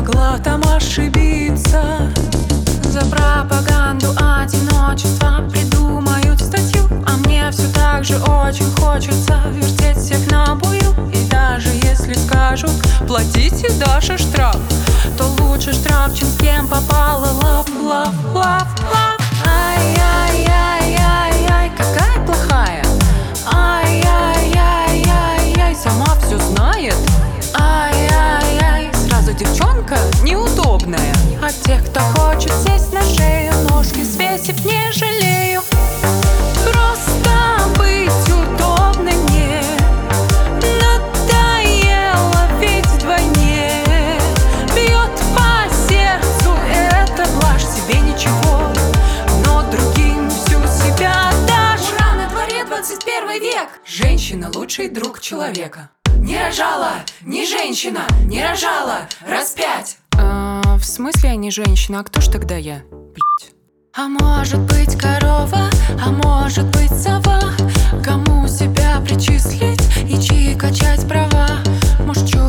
могла там ошибиться. За пропаганду одиночества придумают статью, а мне все так же очень хочется вертеть всех на бую. И даже если скажут: платите, Даша, штраф, то лучше штраф, чем с кем попала. Лав, лав, лав, лав. Ай-яй-яй-яй-яй, какая плохая. Ай-яй-яй-яй-яй, сама все знает. Ай-яй-яй, сразу девчонка неудобная. А тех, кто хочет сесть на шею, ножки свесив не жалею. Просто быть удобной мне надоело, ведь вдвойне бьет по сердцу эта блажь. Себе ничего, но другим всю себя дашь. Ура, на дворе 21 век. Женщина — лучший друг человека. Не рожала, не женщина, не рожала, раз 5. В смысле я не женщина, а кто ж тогда я? Блять. А может быть корова, а может быть сова? Кому себя причислить и чьи качать права? Может,